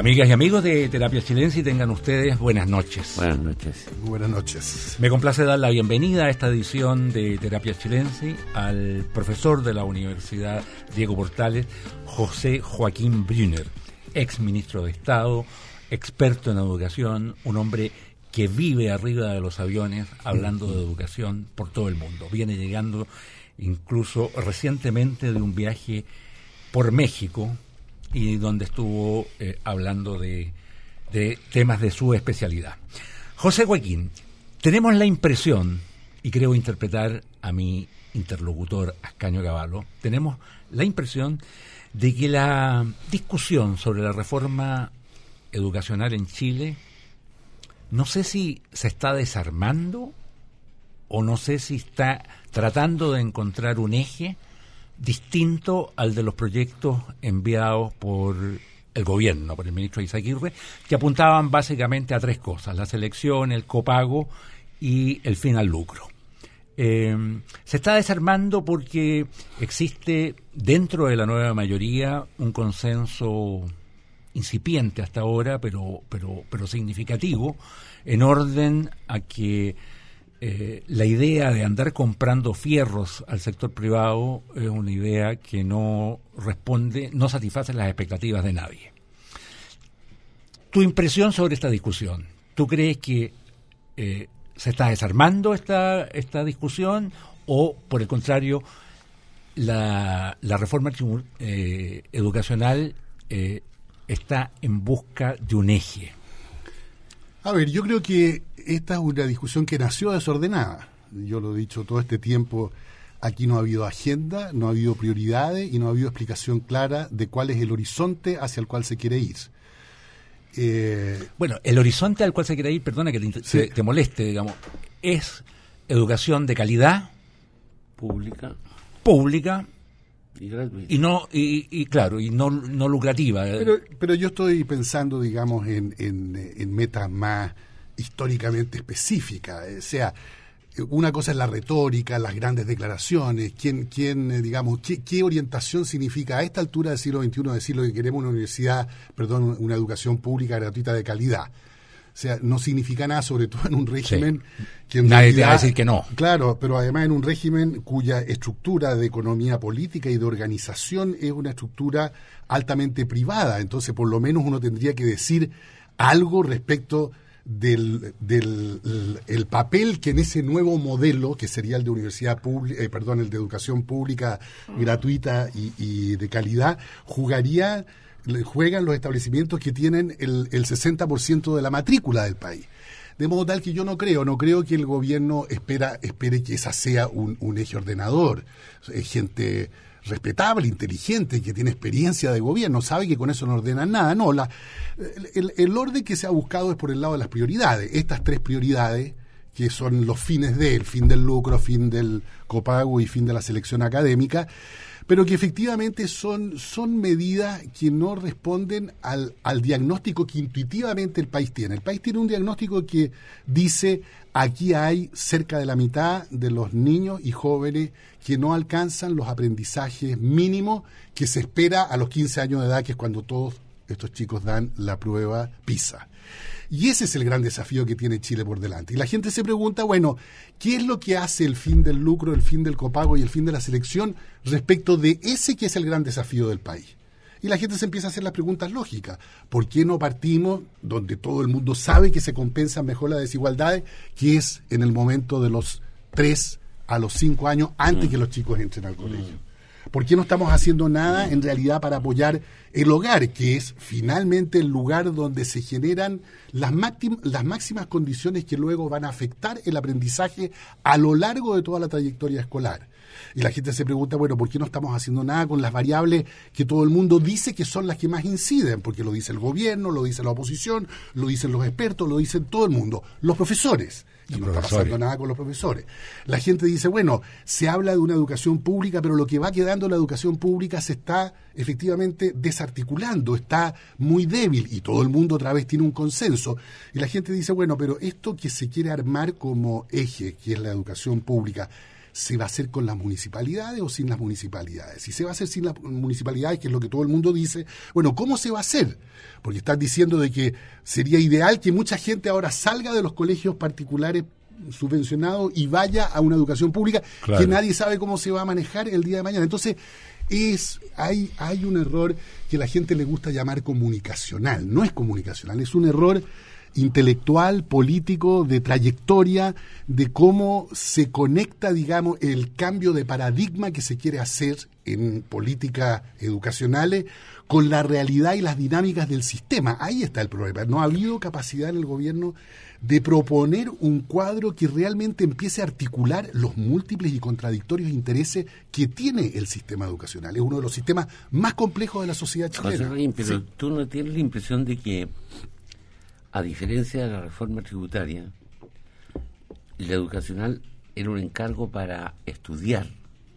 Amigas y amigos de Terapia Chilense, tengan ustedes buenas noches. Buenas noches. Muy buenas noches. Me complace dar la bienvenida a esta edición de Terapia Chilense al profesor de la Universidad Diego Portales, José Joaquín Brunner, ex ministro de Estado, experto en educación, un hombre que vive arriba de los aviones hablando de educación por todo el mundo. Viene llegando incluso recientemente de un viaje por México, y donde estuvo hablando de temas de su especialidad. José Joaquín, tenemos la impresión, y creo interpretar a mi interlocutor Ascanio Cavallo, tenemos la impresión de que la discusión sobre la reforma educacional en Chile, no sé si se está desarmando o no sé si está tratando de encontrar un eje distinto al de los proyectos enviados por el gobierno, por el ministro Izaguirre, que apuntaban básicamente a tres cosas: la selección, el copago y el fin al lucro. Se está desarmando porque existe dentro de la nueva mayoría un consenso incipiente hasta ahora, pero significativo, en orden a que la idea de andar comprando fierros al sector privado es una idea que no responde, no satisface las expectativas de nadie. Tu impresión sobre esta discusión, ¿tú crees que se está desarmando esta discusión o, por el contrario, la reforma educacional está en busca de un eje? A ver, yo creo que esta es una discusión que nació desordenada. Yo lo he dicho todo este tiempo, aquí no ha habido agenda, no ha habido prioridades y no ha habido explicación clara de cuál es el horizonte hacia el cual se quiere ir. Bueno, el horizonte al cual se quiere ir, perdona que te moleste, digamos, es educación de calidad, pública y gratuita. Y no lucrativa. Pero yo estoy pensando, digamos, en metas más históricamente específicas. O sea, una cosa es la retórica, las grandes declaraciones, qué orientación significa a esta altura del siglo XXI decir lo que queremos una educación pública gratuita de calidad. O sea, no significa nada, sobre todo en un régimen que en nadie realidad, te va a decir que no. Claro, pero además en un régimen cuya estructura de economía política y de organización es una estructura altamente privada. Entonces, por lo menos uno tendría que decir algo respecto del papel que en ese nuevo modelo, que sería el de universidad pública, el de educación pública gratuita y de calidad, juegan los establecimientos que tienen el 60% de la matrícula del país. De modo tal que yo no creo que el gobierno espere que esa sea un eje ordenador. Es gente respetable, inteligente, que tiene experiencia de gobierno, sabe que con eso no ordenan nada. No, el orden que se ha buscado es por el lado de las prioridades. Estas tres prioridades, que son los fines el fin del lucro, fin del copago y fin de la selección académica, pero que efectivamente son medidas que no responden al diagnóstico que intuitivamente el país tiene. El país tiene un diagnóstico que dice: aquí hay cerca de la mitad de los niños y jóvenes que no alcanzan los aprendizajes mínimos que se espera a los 15 años de edad, que es cuando todos estos chicos dan la prueba PISA. Y ese es el gran desafío que tiene Chile por delante. Y la gente se pregunta, bueno, ¿qué es lo que hace el fin del lucro, el fin del copago y el fin de la selección respecto de ese que es el gran desafío del país? Y la gente se empieza a hacer las preguntas lógicas. ¿Por qué no partimos donde todo el mundo sabe que se compensan mejor las desigualdades, que es en el momento de los 3 a los 5 años, antes que los chicos entren al colegio? ¿Por qué no estamos haciendo nada en realidad para apoyar el hogar, que es finalmente el lugar donde se generan las máximas condiciones que luego van a afectar el aprendizaje a lo largo de toda la trayectoria escolar? Y la gente se pregunta, bueno, ¿por qué no estamos haciendo nada con las variables que todo el mundo dice que son las que más inciden? Porque lo dice el gobierno, lo dice la oposición, lo dicen los expertos, lo dicen todo el mundo, los profesores. Y no está pasando nada con los profesores. La gente dice, bueno, se habla de una educación pública, pero lo que va quedando en la educación pública se está efectivamente desarticulando, está muy débil, y todo el mundo otra vez tiene un consenso. Y la gente dice, bueno, pero esto que se quiere armar como eje, que es la educación pública, ¿se va a hacer con las municipalidades o sin las municipalidades? Si se va a hacer sin las municipalidades, que es lo que todo el mundo dice, bueno, ¿cómo se va a hacer? Porque están diciendo de que sería ideal que mucha gente ahora salga de los colegios particulares subvencionados y vaya a una educación pública, claro, que nadie sabe cómo se va a manejar el día de mañana. Entonces, hay un error que la gente le gusta llamar comunicacional. No es comunicacional, es un error intelectual, político, de trayectoria, de cómo se conecta, digamos, el cambio de paradigma que se quiere hacer en políticas educacionales con la realidad y las dinámicas del sistema. Ahí está el problema. No ha habido capacidad en el gobierno de proponer un cuadro que realmente empiece a articular los múltiples y contradictorios intereses que tiene el sistema educacional. Es uno de los sistemas más complejos de la sociedad chilena. José, pero sí, ¿tú no tienes la impresión de que, a diferencia de la reforma tributaria, la educacional era un encargo para estudiar,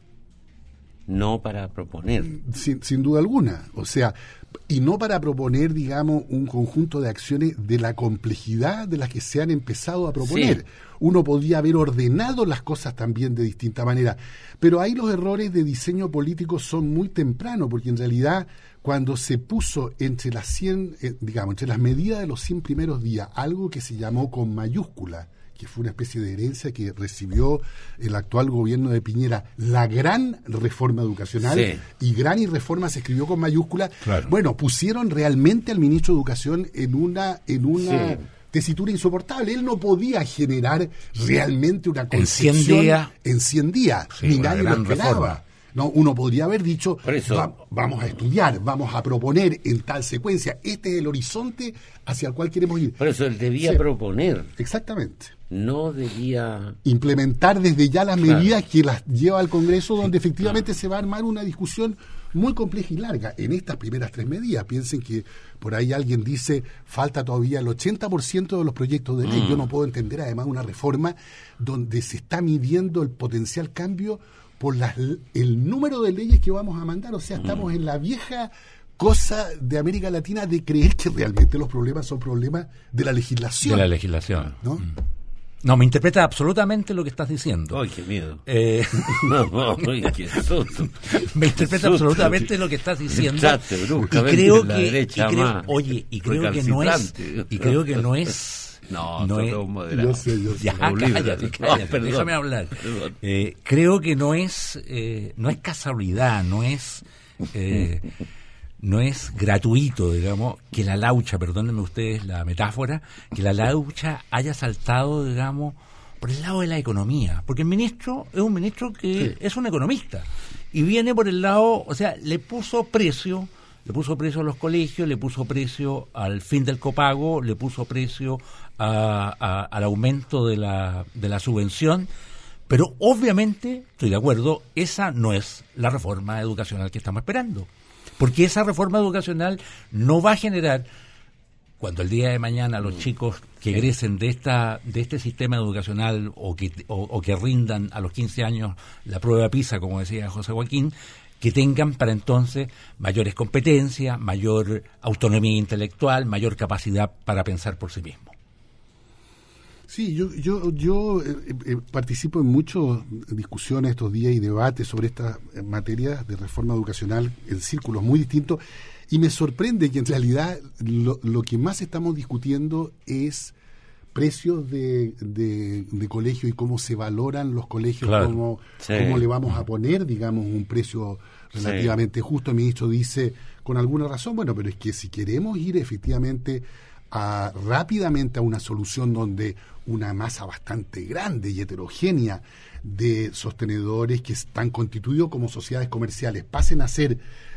no para proponer? Sin duda alguna. O sea, y no para proponer, digamos, un conjunto de acciones de la complejidad de las que se han empezado a proponer. Sí. Uno podía haber ordenado las cosas también de distinta manera. Pero ahí los errores de diseño político son muy tempranos, porque en realidad cuando se puso entre las 100, entre las medidas de los 100 primeros días, algo que se llamó con mayúscula, que fue una especie de herencia que recibió el actual gobierno de Piñera, la gran reforma educacional, sí, y gran y reforma se escribió con mayúscula. Claro. Bueno, pusieron realmente al ministro de Educación en una sí, tesitura insoportable. Él no podía generar realmente una concepción en 100 días, sí, ni nadie lo esperaba. Reforma. No, uno podría haber dicho, vamos a estudiar, vamos a proponer en tal secuencia. Este es el horizonte hacia el cual queremos ir. Por eso él debía proponer. Exactamente. No debía implementar desde ya las medidas que las lleva al Congreso, donde efectivamente se va a armar una discusión muy compleja y larga en estas primeras 3 medidas. Piensen que por ahí alguien dice, falta todavía el 80% de los proyectos de ley. Yo no puedo entender además una reforma donde se está midiendo el potencial cambio por el número de leyes que vamos a mandar. O sea, estamos en la vieja cosa de América Latina de creer que realmente los problemas son problemas de la legislación. De la legislación. No, me interpreta absolutamente lo que estás diciendo. ¡Ay, qué miedo! Qué susto. Me interpreta absolutamente lo que estás diciendo. Creo que no es... No es moderado. Yo sé. Cállate, déjame hablar. Creo que no es casualidad, no es gratuito, digamos, que la laucha, perdónenme ustedes la metáfora, que la laucha haya saltado, digamos, por el lado de la economía, porque el ministro es un ministro que es un economista y viene por el lado, o sea, le puso precio a los colegios, le puso precio al fin del copago, le puso precio al aumento de la subvención, pero obviamente, estoy de acuerdo, esa no es la reforma educacional que estamos esperando, porque esa reforma educacional no va a generar, cuando el día de mañana los chicos que egresen de este sistema educacional o que rindan a los 15 años la prueba PISA, como decía José Joaquín, que tengan para entonces mayores competencias, mayor autonomía intelectual, mayor capacidad para pensar por sí mismo. Sí, yo participo en muchas discusiones estos días y debates sobre estas materias de reforma educacional en círculos muy distintos, y me sorprende que en realidad lo que más estamos discutiendo es precios de colegio y cómo se valoran los colegios, claro, cómo le vamos a poner, digamos, un precio relativamente justo. El ministro dice con alguna razón, bueno, pero es que si queremos ir efectivamente rápidamente a una solución donde una masa bastante grande y heterogénea de sostenedores que están constituidos como sociedades comerciales pasen a ser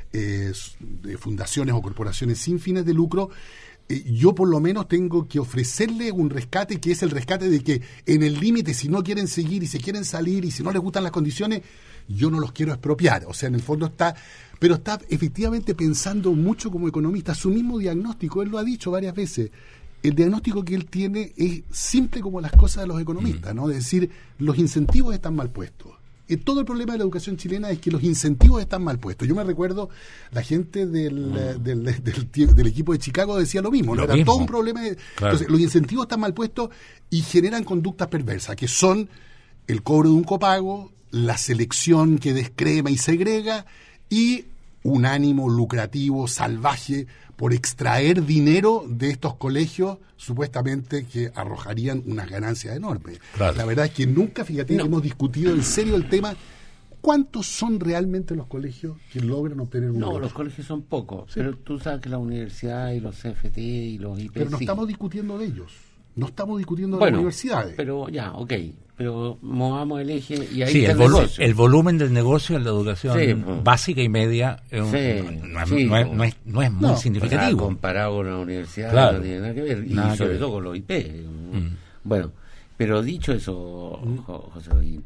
fundaciones o corporaciones sin fines de lucro, yo por lo menos tengo que ofrecerle un rescate, que es el rescate de que en el límite, si no quieren seguir y se quieren salir y si no les gustan las condiciones, yo no los quiero expropiar. O sea, en el fondo está efectivamente pensando mucho como economista, su mismo diagnóstico, él lo ha dicho varias veces. El diagnóstico que él tiene es simple como las cosas de los economistas, ¿no? Es decir, los incentivos están mal puestos. Todo el problema de la educación chilena es que los incentivos están mal puestos. Yo me recuerdo, la gente del equipo de Chicago decía lo mismo, ¿no? Era todo un problema. Claro. Entonces, los incentivos están mal puestos y generan conductas perversas, que son el cobro de un copago la selección que descrema y segrega y un ánimo lucrativo, salvaje, por extraer dinero de estos colegios supuestamente que arrojarían unas ganancias enormes. Claro. La verdad es que nunca, fíjate, hemos discutido en serio el tema. ¿Cuántos son realmente los colegios que logran obtener un No, ingreso? los colegios son pocos, Sí. pero tú sabes que la universidad y los CFT y los IP Pero no sí. estamos discutiendo de ellos. No estamos discutiendo de Bueno, las universidades. pero ya, ok, pero movamos el eje y ahí Sí, está el, el negocio. el volumen del negocio en la educación Sí, básica y media Sí, no es sí, muy No, significativo. O sea, comparado con la universidad Claro. no tiene nada que ver, y Nada que sobre ver. todo con los IP. Bueno, pero dicho eso, José Joaquín,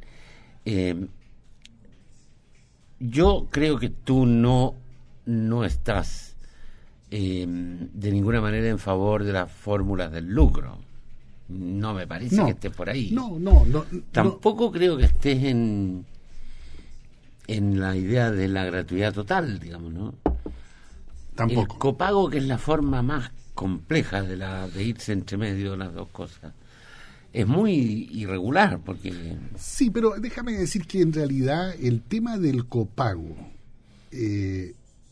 yo creo que tú no estás de ninguna manera en favor de las fórmulas del lucro. No me parece que estés por ahí. No. Tampoco creo que estés en la idea de la gratuidad total, digamos, ¿no? Tampoco. El copago, que es la forma más compleja de irse entre medio de las dos cosas, es muy irregular, porque... Sí, pero déjame decir que en realidad el tema del copago es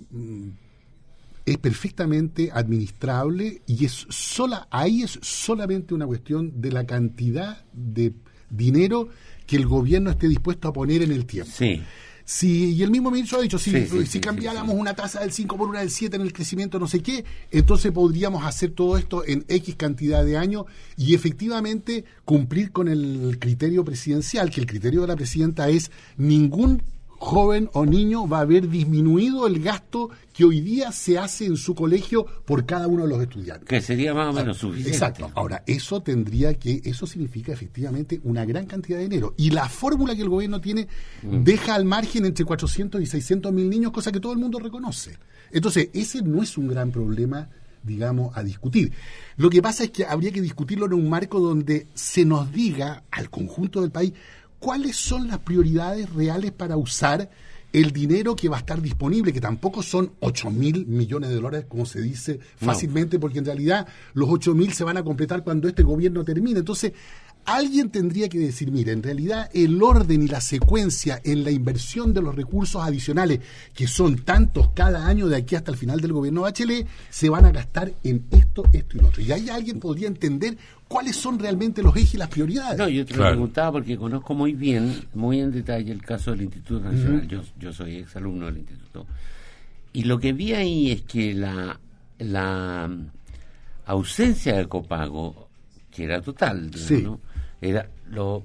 perfectamente administrable y ahí es solamente una cuestión de la cantidad de dinero que el gobierno esté dispuesto a poner en el tiempo. Sí. Sí, y el mismo ministro ha dicho, si cambiáramos sí. una tasa del 5 por una del 7 en el crecimiento no sé qué, entonces podríamos hacer todo esto en X cantidad de años y efectivamente cumplir con el criterio presidencial, que el criterio de la presidenta es ningún joven o niño va a haber disminuido el gasto que hoy día se hace en su colegio por cada uno de los estudiantes. Que sería más o menos suficiente. Exacto. Ahora, eso significa efectivamente una gran cantidad de dinero. Y la fórmula que el gobierno tiene deja al margen entre 400 y 600 mil niños, cosa que todo el mundo reconoce. Entonces, ese no es un gran problema, digamos, a discutir. Lo que pasa es que habría que discutirlo en un marco donde se nos diga al conjunto del país cuáles son las prioridades reales para usar el dinero que va a estar disponible, que tampoco son 8.000 millones de dólares, como se dice fácilmente, porque en realidad los 8.000 se van a completar cuando este gobierno termine. Entonces, alguien tendría que decir, mira, en realidad el orden y la secuencia en la inversión de los recursos adicionales, que son tantos cada año de aquí hasta el final del gobierno Bachelet, se van a gastar en esto y lo otro. Y ahí alguien podría entender cuáles son realmente los ejes y las prioridades. No, yo te lo preguntaba porque conozco muy en detalle el caso del Instituto Nacional. Yo soy exalumno del Instituto. Y lo que vi ahí es que la ausencia de copago, que era total, digamos, ¿no? Era los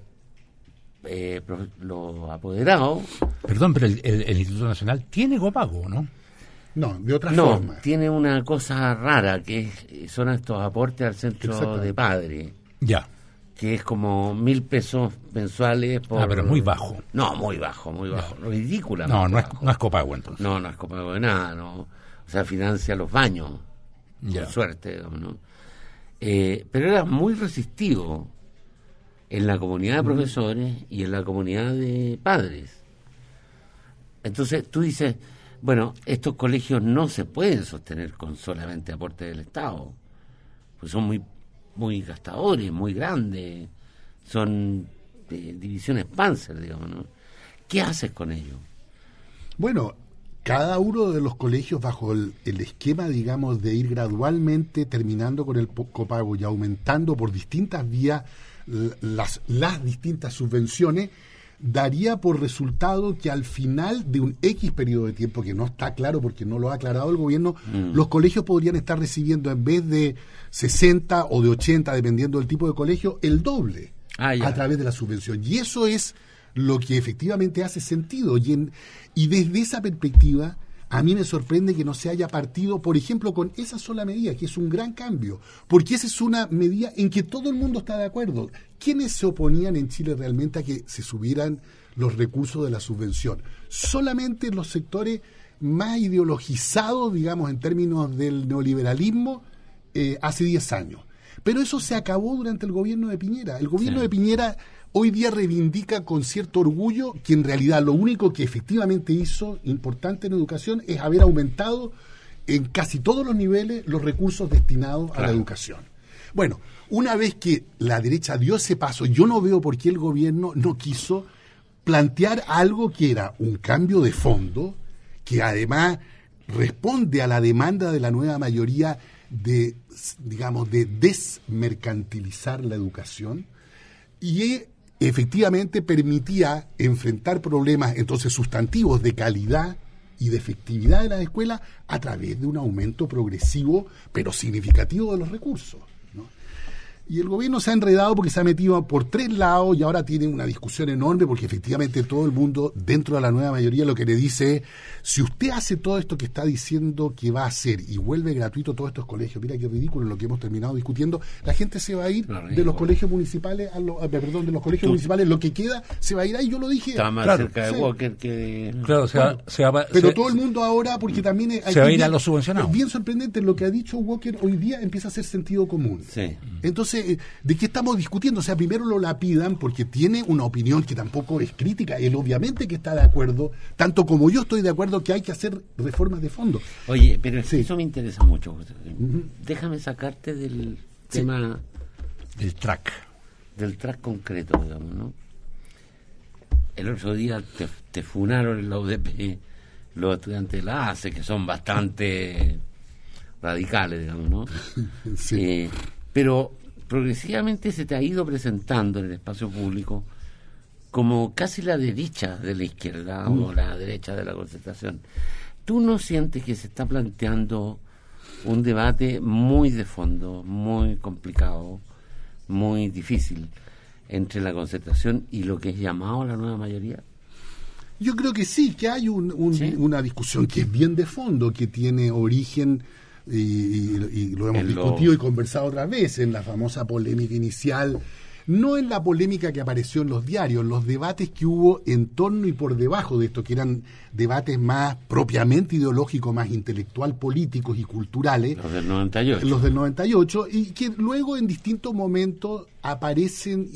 apoderados. Perdón, pero el Instituto Nacional tiene copago, ¿no? No, de otra forma. No, tiene una cosa rara, que son estos aportes al centro de padre. Ya. Que es como 1.000 pesos mensuales por... pero muy bajo. No, muy bajo. Ridícula. No es copago entonces. No es copago de nada, no. O sea, financia los baños. Ya. Con suerte, digamos, ¿no? Pero era muy resistivo en la comunidad de profesores y en la comunidad de padres. Entonces tú dices, bueno, estos colegios no se pueden sostener con solamente aporte del Estado, pues son muy gastadores, muy grandes, son divisiones Panzer, digamos, ¿no? ¿Qué haces con ellos? Bueno, cada uno de los colegios bajo el esquema, digamos, de ir gradualmente terminando con el copago y aumentando por distintas vías las distintas subvenciones, daría por resultado que al final de un X periodo de tiempo, que no está claro porque no lo ha aclarado el gobierno, los colegios podrían estar recibiendo, en vez de 60 o de 80, dependiendo del tipo de colegio, el doble a través de la subvención. Y eso es lo que efectivamente hace sentido. Y desde esa perspectiva, a mí me sorprende que no se haya partido, por ejemplo, con esa sola medida, que es un gran cambio, porque esa es una medida en que todo el mundo está de acuerdo. ¿Quiénes se oponían en Chile realmente a que se subieran los recursos de la subvención? Solamente los sectores más ideologizados, digamos, en términos del neoliberalismo, hace 10 años. Pero eso se acabó durante el gobierno de Piñera. El gobierno de Piñera hoy día reivindica con cierto orgullo que en realidad lo único que efectivamente hizo importante en educación es haber aumentado en casi todos los niveles los recursos destinados a la educación. Bueno, una vez que la derecha dio ese paso, yo no veo por qué el gobierno no quiso plantear algo que era un cambio de fondo, que además responde a la demanda de la nueva mayoría de, digamos, de desmercantilizar la educación, y efectivamente permitía enfrentar problemas entonces sustantivos de calidad y de efectividad de las escuelas a través de un aumento progresivo pero significativo de los recursos, ¿no? Y el gobierno se ha enredado porque se ha metido por 3 lados y ahora tiene una discusión enorme porque efectivamente todo el mundo dentro de la nueva mayoría lo que le dice es: si usted hace todo esto que está diciendo que va a hacer y vuelve gratuito todos estos colegios, mira qué ridículo lo que hemos terminado discutiendo, la gente se va a ir de los colegios municipales de los colegios municipales, lo que queda se va a ir ahí. Yo lo dije, está más cerca de Walker que... Claro, pero todo el mundo ahora, porque también se va a ir a los subvencionados. Es bien sorprendente lo que ha dicho Walker hoy día, empieza a ser sentido común. Sí. Entonces, ¿de qué estamos discutiendo? O sea, primero lo lapidan porque tiene una opinión que tampoco es crítica. Él obviamente que está de acuerdo, tanto como yo estoy de acuerdo que hay que hacer reformas de fondo. Oye, pero eso me interesa mucho. Déjame sacarte del tema... Del track. Del track concreto, digamos, ¿no? El otro día te funaron en la UDP los estudiantes de la ACE, que son bastante radicales, digamos, ¿no? Sí. Pero progresivamente se te ha ido presentando en el espacio público como casi la derecha de la izquierda o la derecha de la concertación. ¿Tú no sientes que se está planteando un debate muy de fondo, muy complicado, muy difícil entre la concertación y lo que es llamado la nueva mayoría? Yo creo que sí, que hay ¿Sí? una discusión que es bien de fondo, que tiene origen, y lo hemos discutido y conversado otras veces, en la famosa polémica inicial, no en la polémica que apareció en los diarios, los debates que hubo en torno y por debajo de esto, que eran debates más propiamente ideológicos, más intelectual, políticos y culturales. Los del 98. Los del 98, y que luego en distintos momentos aparecen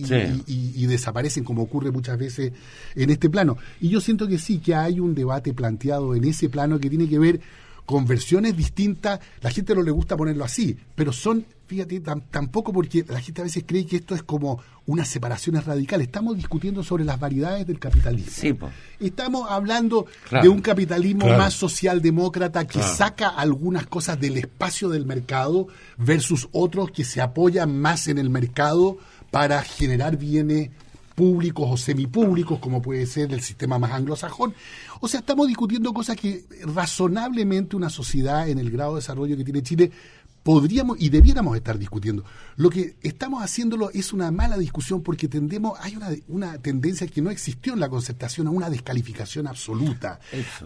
y desaparecen, como ocurre muchas veces en este plano. Y yo siento que sí, que hay un debate planteado en ese plano que tiene que ver con versiones distintas. La gente no le gusta ponerlo así, pero son, fíjate, tampoco, porque la gente a veces cree que esto es como unas separaciones radicales. Estamos discutiendo sobre las variedades del capitalismo. Sí, po. Estamos hablando de un capitalismo más socialdemócrata que saca algunas cosas del espacio del mercado versus otros que se apoyan más en el mercado para generar bienes públicos o semipúblicos, como puede ser el sistema más anglosajón. O sea, estamos discutiendo cosas que razonablemente una sociedad en el grado de desarrollo que tiene Chile podríamos y debiéramos estar discutiendo. Lo que estamos haciéndolo es una mala discusión porque hay una tendencia que no existió en la concertación a una descalificación absoluta,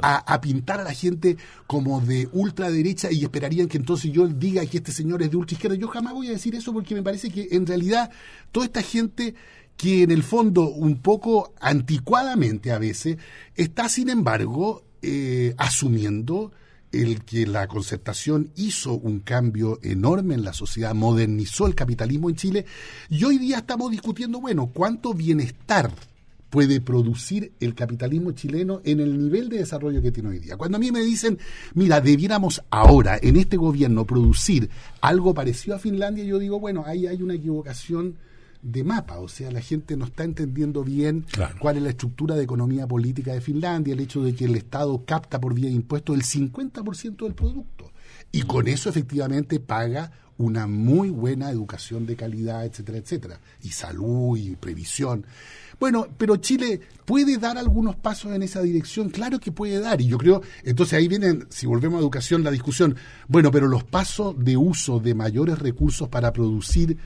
a pintar a la gente como de ultraderecha y esperarían que entonces yo diga que este señor es de ultraizquierda. Yo jamás voy a decir eso porque me parece que en realidad toda esta gente que en el fondo un poco anticuadamente a veces está sin embargo asumiendo el que la concertación hizo un cambio enorme en la sociedad, modernizó el capitalismo en Chile, y hoy día estamos discutiendo, bueno, cuánto bienestar puede producir el capitalismo chileno en el nivel de desarrollo que tiene hoy día. Cuando a mí me dicen, mira, debiéramos ahora en este gobierno producir algo parecido a Finlandia, yo digo, bueno, ahí hay una equivocación de mapa, o sea, la gente no está entendiendo bien cuál es la estructura de economía política de Finlandia, el hecho de que el Estado capta por vía de impuestos el 50% del producto y con eso efectivamente paga una muy buena educación de calidad, etcétera, etcétera, y salud y previsión. Bueno, pero Chile puede dar algunos pasos en esa dirección, claro que puede dar, y yo creo, entonces ahí viene, si volvemos a educación, la discusión, bueno, pero los pasos de uso de mayores recursos para producir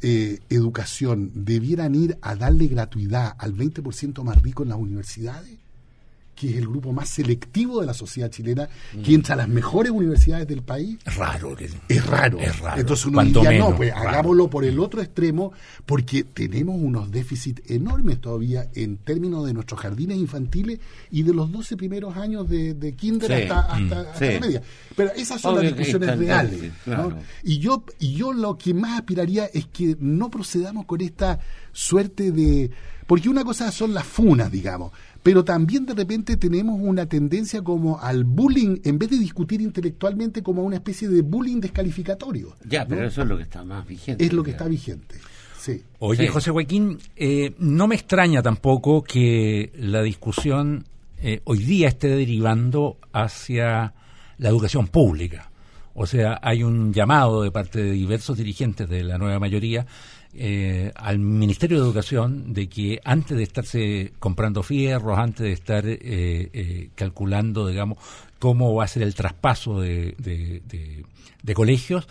educación debieran ir a darle gratuidad al 20% más rico en las universidades, que es el grupo más selectivo de la sociedad chilena, que entra a las mejores universidades del país. Es raro. Es raro. Entonces uno diría, no, pues hagámoslo por el otro extremo, porque tenemos unos déficits enormes todavía en términos de nuestros jardines infantiles y de los 12 primeros años de kinder hasta la media. Pero esas son las discusiones reales, ¿no? Y yo lo que más aspiraría es que no procedamos con esta suerte de... Porque una cosa son las funas, digamos, pero también de repente tenemos una tendencia como al bullying, en vez de discutir intelectualmente, como una especie de bullying descalificatorio. Ya, pero ¿no? eso es lo que está más vigente. Es lo que está vigente. Sí. Oye, Sí. José Joaquín, no me extraña tampoco que la discusión hoy día esté derivando hacia la educación pública. O sea, hay un llamado de parte de diversos dirigentes de la nueva mayoría al Ministerio de Educación de que antes de estarse comprando fierros, antes de estar calculando, digamos, cómo va a ser el traspaso de colegios,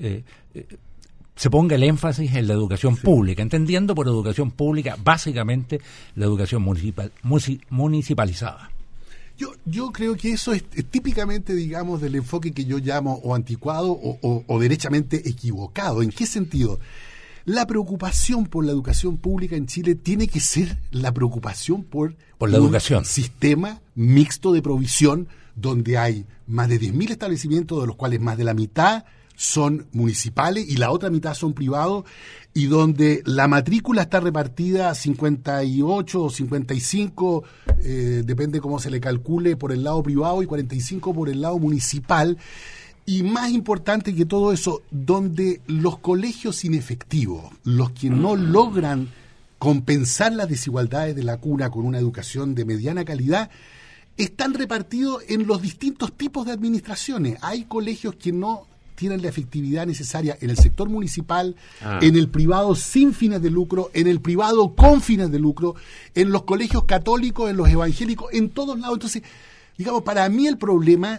se ponga el énfasis en la educación pública, entendiendo por educación pública básicamente la educación municipalizada. Yo creo que eso es típicamente, digamos, del enfoque que yo llamo o anticuado o derechamente equivocado. ¿En qué sentido? La preocupación por la educación pública en Chile tiene que ser la preocupación por la educación. Sistema mixto de provisión donde hay más de 10.000 establecimientos, de los cuales más de la mitad son municipales y la otra mitad son privados, y donde la matrícula está repartida 58 o 55, depende cómo se le calcule, por el lado privado y 45 por el lado municipal. Y más importante que todo eso, donde los colegios inefectivos, los que no logran compensar las desigualdades de la cuna con una educación de mediana calidad, están repartidos en los distintos tipos de administraciones. Hay colegios que no tienen la efectividad necesaria en el sector municipal, en el privado sin fines de lucro, en el privado con fines de lucro, en los colegios católicos, en los evangélicos, en todos lados. Entonces, digamos, para mí el problema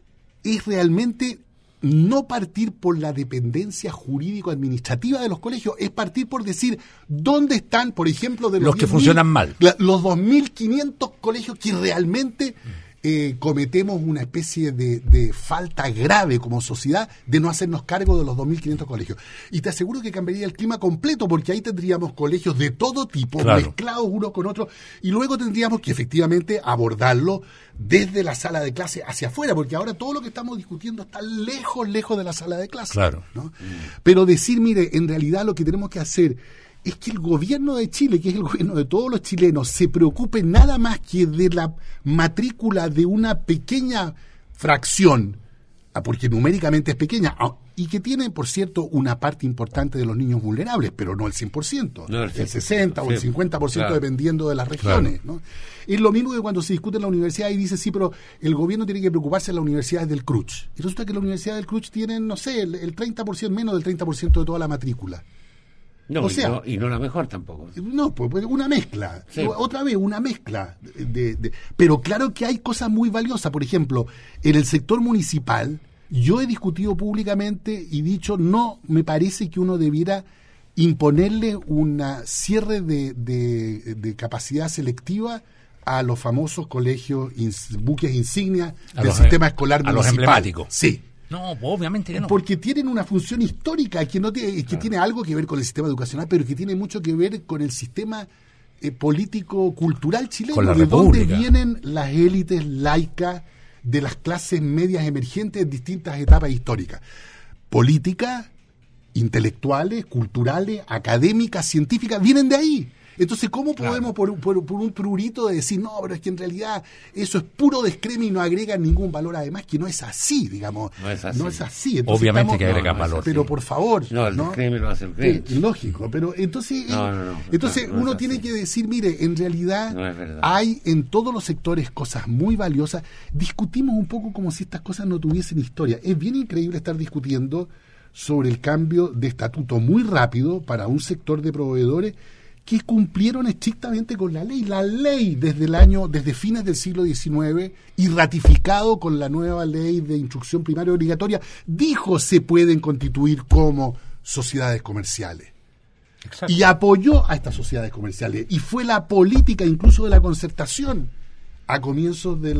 es realmente no partir por la dependencia jurídico-administrativa de los colegios, es partir por decir dónde están, por ejemplo, de los que funcionan mal, los 2.500 colegios que realmente cometemos una especie de falta grave como sociedad de no hacernos cargo de los 2.500 colegios. Y te aseguro que cambiaría el clima completo, porque ahí tendríamos colegios de todo tipo, mezclados unos con otros, y luego tendríamos que efectivamente abordarlo desde la sala de clase hacia afuera, porque ahora todo lo que estamos discutiendo está lejos de la sala de clase. Claro. ¿No? Pero decir, mire, en realidad lo que tenemos que hacer es que el gobierno de Chile, que es el gobierno de todos los chilenos, se preocupe nada más que de la matrícula de una pequeña fracción, porque numéricamente es pequeña, y que tiene, por cierto, una parte importante de los niños vulnerables, pero no el 100%, no el 60 o el 50%, claro, dependiendo de las regiones. Claro. ¿No? Es lo mismo que cuando se discute en la universidad y dice, sí, pero el gobierno tiene que preocuparse de las universidades del CRUCH. Y resulta que las universidades del CRUCH tienen, no sé, el 30%, menos del 30% de toda la matrícula. No, o sea, y no la mejor tampoco. No, pues una mezcla. Sí. Otra vez, una mezcla. Pero claro que hay cosas muy valiosas. Por ejemplo, en el sector municipal, yo he discutido públicamente y dicho, no me parece que uno debiera imponerle una cierre de capacidad selectiva a los famosos colegios, buques insignia del sistema escolar municipal. A los emblemáticos. Sí. No, obviamente que no. Porque tienen una función histórica que no tiene, que tiene algo que ver con el sistema educacional, pero que tiene mucho que ver con el sistema político-cultural chileno, con la de República. donde vienen las élites laicas de las clases medias emergentes en distintas etapas históricas. Políticas, intelectuales, culturales, académicas, científicas, vienen de ahí. Entonces, ¿cómo podemos por un prurito de decir, no, pero es que en realidad eso es puro descreme y no agrega ningún valor? Además que no es así, digamos. No es así. No es así. Entonces, obviamente que agrega valor. Pero por favor. No, el descreme lo hace el Grinch. Sí, lógico, pero entonces, entonces no uno es tiene así. que decir, mire, en realidad No es verdad. hay en todos los sectores cosas muy valiosas. Discutimos un poco como si estas cosas no tuviesen historia. Es bien increíble estar discutiendo sobre el cambio de estatuto muy rápido para un sector de proveedores que cumplieron estrictamente con la ley. La ley desde fines del siglo XIX y ratificado con la nueva ley de instrucción primaria obligatoria, dijo se pueden constituir como sociedades comerciales. Exacto. Y apoyó a estas sociedades comerciales. Y fue la política incluso de la concertación a comienzos de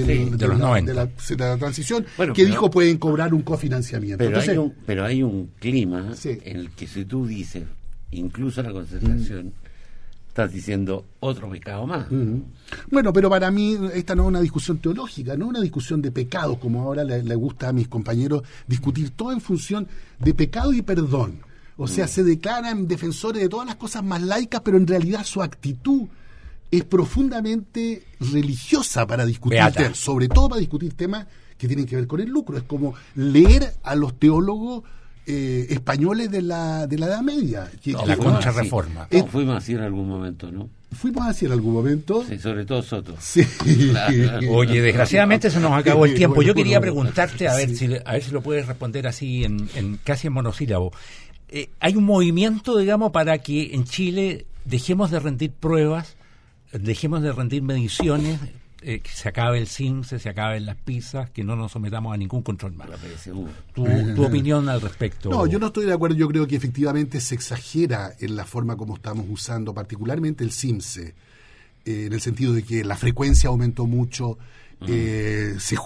la transición, dijo pueden cobrar un cofinanciamiento. Pero, entonces, hay un clima sí, en el que si tú dices incluso la concertación, estás diciendo otro pecado más. Bueno, pero para mí esta no es una discusión teológica, no es una discusión de pecados, como ahora le gusta a mis compañeros discutir todo en función de pecado y perdón. O sea, se declaran defensores de todas las cosas más laicas, pero en realidad su actitud es profundamente religiosa para discutir temas, sobre todo para discutir temas que tienen que ver con el lucro. Es como leer a los teólogos españoles de la Edad Media. La Contrarreforma. Fuimos así en algún momento, ¿no? Fuimos así en algún momento. Sí, sobre todo Soto. Sí. Oye, desgraciadamente se nos acabó el tiempo. Yo quería preguntarte, a ver si lo puedes responder así, casi en monosílabo. Hay un movimiento, digamos, para que en Chile dejemos de rendir pruebas, dejemos de rendir mediciones, que se acabe el CIMSE, se acaben las pizzas, que no nos sometamos a ningún control más. ¿Tu opinión al respecto? No, yo no estoy de acuerdo. Yo creo que efectivamente se exagera en la forma como estamos usando, particularmente el CIMSE, en el sentido de que la frecuencia aumentó mucho, se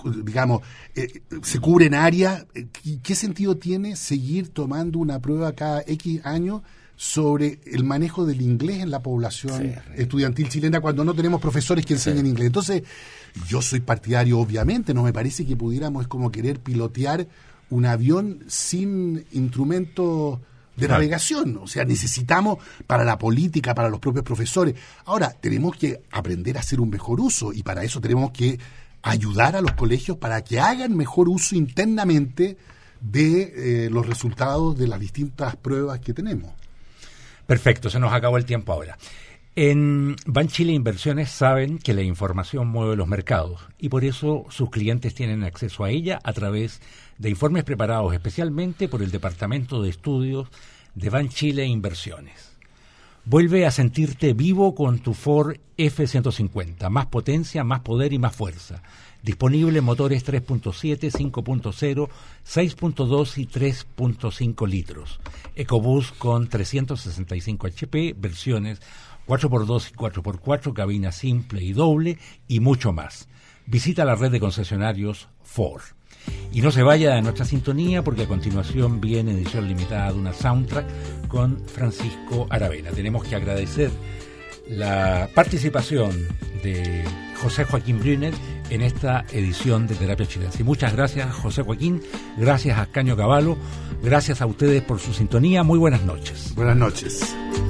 cubre en áreas. ¿Qué sentido tiene seguir tomando una prueba cada X años sobre el manejo del inglés en la población estudiantil chilena cuando no tenemos profesores que enseñen inglés? Entonces, yo soy partidario, obviamente, no me parece que pudiéramos, es como querer pilotear un avión sin instrumentos de navegación. O sea, necesitamos para la política, para los propios profesores. Ahora, tenemos que aprender a hacer un mejor uso y para eso tenemos que ayudar a los colegios para que hagan mejor uso internamente de los resultados de las distintas pruebas que tenemos. Perfecto, se nos acabó el tiempo ahora. En Banchile Inversiones saben que la información mueve los mercados y por eso sus clientes tienen acceso a ella a través de informes preparados especialmente por el Departamento de Estudios de Banchile Inversiones. Vuelve a sentirte vivo con tu Ford F-150, más potencia, más poder y más fuerza. Disponible en motores 3.7, 5.0, 6.2 y 3.5 litros. EcoBoost con 365 HP, versiones 4x2 y 4x4, cabina simple y doble y mucho más. Visita la red de concesionarios Ford. Y no se vaya de nuestra sintonía porque a continuación viene edición limitada de una soundtrack con Francisco Aravena. Tenemos que agradecer la participación de José Joaquín Brunner en esta edición de Terapia Chilense. Y muchas gracias, José Joaquín, gracias a Ascanio Cavallo, gracias a ustedes por su sintonía. Muy buenas noches. Buenas noches.